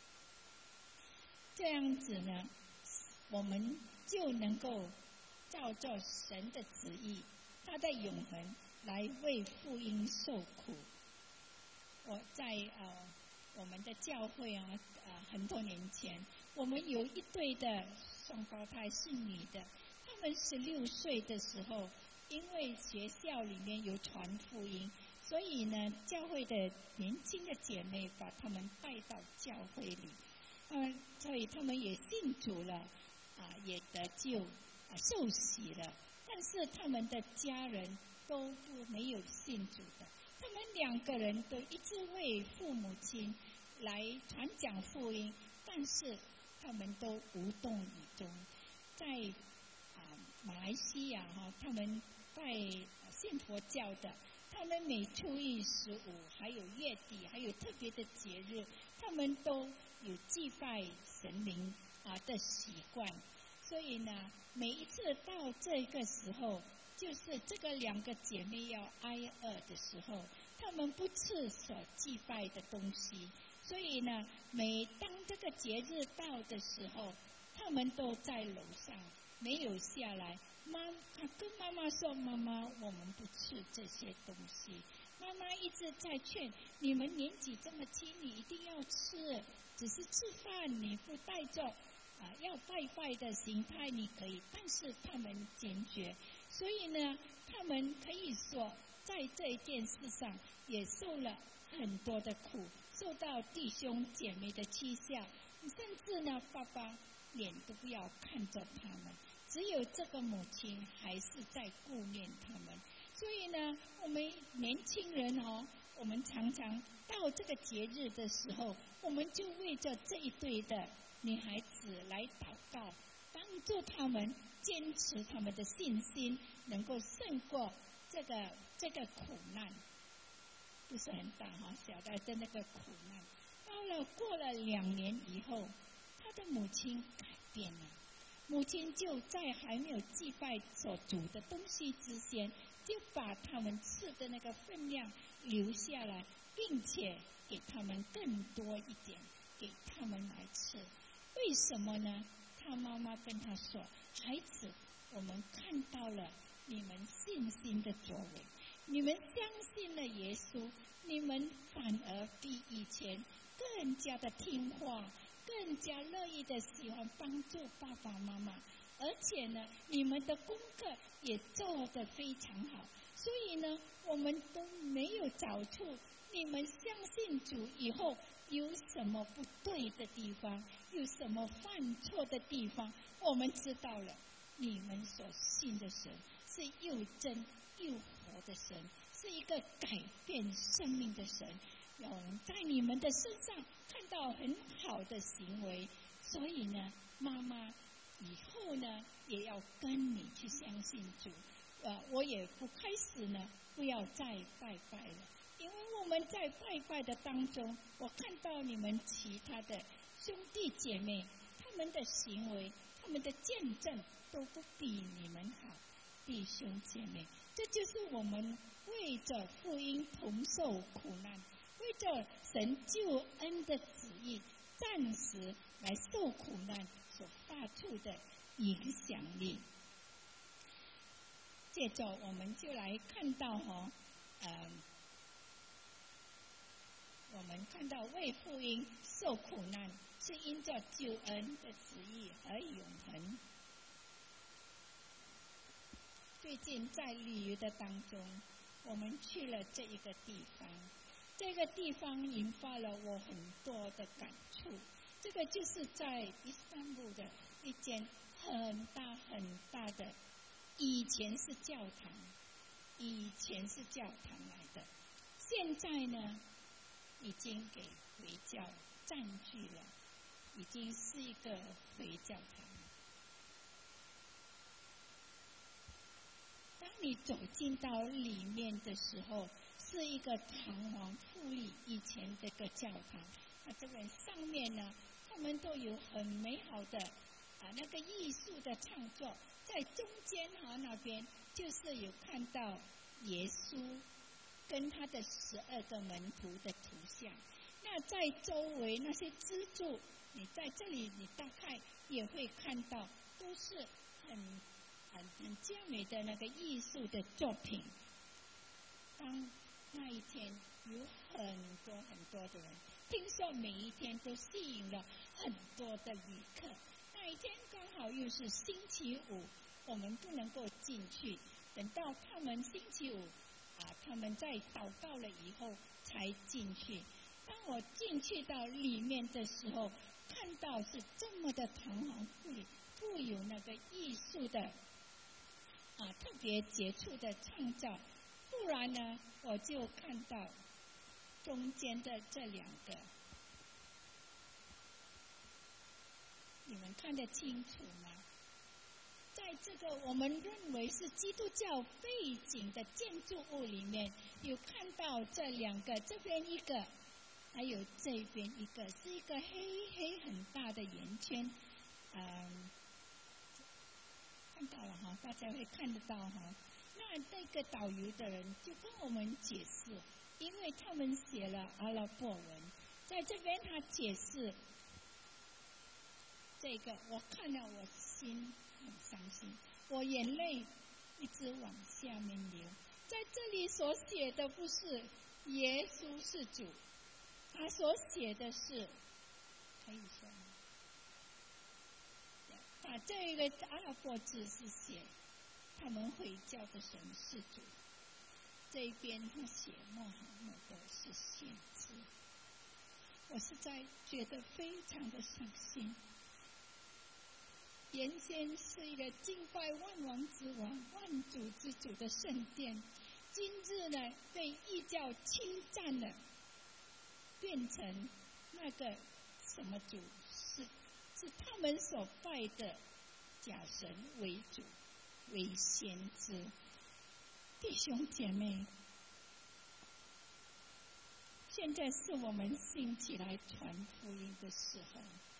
这样子呢，我们就能够照着神的旨意，他的永恒来为福音受苦。我在呃我们的教会啊，呃很多年前，我们有一对的双胞胎是女的，她们十六岁的时候，因为学校里面有传福音，所以呢，教会的年轻的姐妹把她们带到教会里，嗯，所以她们也信主了，啊，也得救，啊，受洗了。但是他们的家人都不没有信主的，他们两个人都一直为父母亲来传讲福音，但是他们都无动于衷。在啊马来西亚哈、哦，他们拜信佛教的，他们每初一十五，还有月底，还有特别的节日，他们都有祭拜神明啊的习惯。所以呢，每一次到这个时候，就是这个两个姐妹要挨饿的时候，她们不吃所祭拜的东西。所以呢，每当这个节日到的时候，她们都在楼上，没有下来。妈，她跟妈妈说：“妈妈，我们不吃这些东西。”妈妈一直在劝你们，年纪这么轻，你一定要吃，只是吃饭你不带着啊，要拜拜的形态你可以，但是他们坚决。所以呢，他们可以说在这件事上也受了很多的苦，受到弟兄姐妹的讥笑，甚至呢，爸爸脸都不要看着他们，只有这个母亲还是在顾念他们。 所以呢，我们年轻人哦，我们常常到这个节日的时候，我们就为着这一对的女孩子来祷告，帮助他们坚持他们的信心，能够胜过这个这个苦难，不是很大哈，小的的那个苦难。到了过了两年以后，他的母亲改变了，母亲就在还没有祭拜所煮的东西之前，就把他们吃的那个分量留下来，并且给他们更多一点，给他们来吃。为什么呢？他妈妈跟他说：“孩子，我们看到了你们信心的作为，你们相信了耶稣，你们反而比以前更加的听话，更加乐意的喜欢帮助爸爸妈妈，而且呢，你们的功课也做得非常好。所以呢，我们都没有找出你们相信主以后有什么不对的地方，有什么犯错的地方。我们知道了，你们所信的神是又真又活的神，是一个改变生命的神，有在你们的身上看到很好的行为。所以呢，妈妈以后呢也要跟你去相信主。呃，我也不开始呢，不要再拜拜了，因为我们在拜拜的当中，我看到你们其他的兄弟姐妹，他们的行为，他们的见证都不比你们好，弟兄姐妹，这就是我们为着福音同受苦难，为着神救恩的旨意，暂时来受苦难所发出的影响力。接着我们就来看到哈，呃，我们看到为福音受苦难是因着救恩的旨意而永恒。最近在旅游的当中，我们去了这一个地方，这个地方引发了我很多的感触。这个就是在伊斯坦布的一间很大很大的，以前是教堂，以前是教堂来的，现在呢已经给回教占据了，已经是一个回教堂。当你走进到里面的时候，是一个堂皇富丽以前这个教堂，那这个上面呢，他们都有很美好的啊那个艺术的创作，在中间哈那边就是有看到耶稣跟他的十二个门徒的图像。那在周围那些支柱，你在这里你大概也会看到，都是很很很佳美的那个艺术的作品。当那一天有很多很多的人，听说每一天都吸引了很多的旅客。那一天刚好又是星期五，我们不能够进去，等到他们星期五啊，他们在祷告了以后才进去。当我进去到里面的时候，看到是这么的堂皇富丽，富有那个艺术的啊特别杰出的创造。忽然呢，我就看到中间的这两个，你们看得清楚吗？在这个我们认为是基督教背景的建筑物里面，有看到这两个，这边一个，还有这边一个，是一个黑黑很大的圆圈，嗯，看到了哈，大家会看得到哈。那那个导游的人就跟我们解释，因为他们写了阿拉伯文，在这边他解释这个，我看了我心很伤心，我眼泪一直往下面流。在这里所写的不是耶稣是主，他所写的是，可以说吗？啊，这个阿拉伯字是写他们回教的神是主，这边他写穆罕默德是先知。我实在觉得非常的伤心。原先是一个敬拜万王之王、万主之主的圣殿， 今日呢被异教侵占了，变成那个什么主，是是他们所拜的假神为主，为先知。弟兄姐妹，现在是我们兴起来传福音的时候，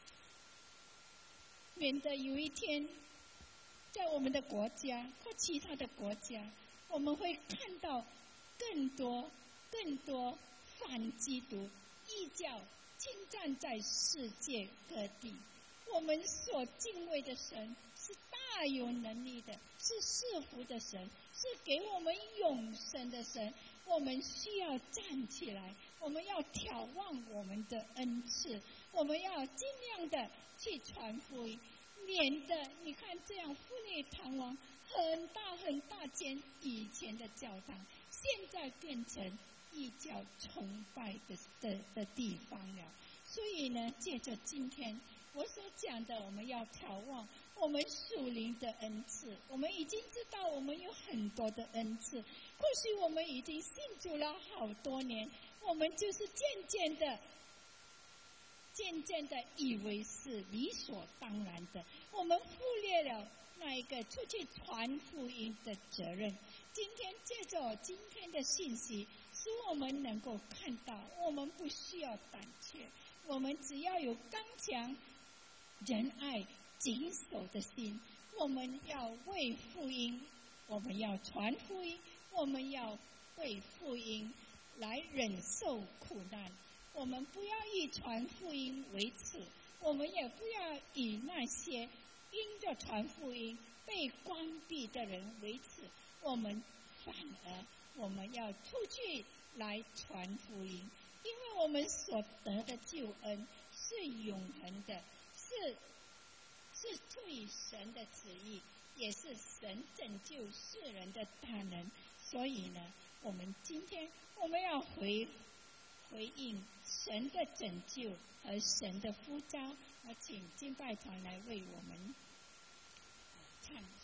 免得有一天在我们的国家或其他的国家，我们会看到更多更多反基督异教侵占在世界各地。我们所敬畏的神是大有能力的，是赐福的神，是给我们永生的神。我们需要站起来，我们要眺望我们的恩赐，我们要尽量的去传福音，免得你看这样富丽堂皇很大很大间以前的教堂，现在变成异教崇拜的的的地方了。所以呢，借着今天我所讲的，我们要眺望我们属灵的恩赐。我们已经知道我们有很多的恩赐，或许我们已经信主了好多年，我们就是渐渐的渐渐的以为是理所当然的，我们忽略了那一个出去传福音的责任。今天借着今天的信息，使我们能够看到，我们不需要胆怯，我们只要有刚强、仁爱、谨守的心。我们要为福音，我们要传福音，我们要为福音来忍受苦难。我们不要以传福音为耻，我们也不要以那些因着传福音被关闭的人为耻。我们反而我们要出去来传福音，因为我们所得的救恩是永恒的，是是出于神的旨意，也是神拯救世人的大能。所以呢，我们今天我们要回回应神的拯救和神的呼召。我请敬拜团来为我们唱。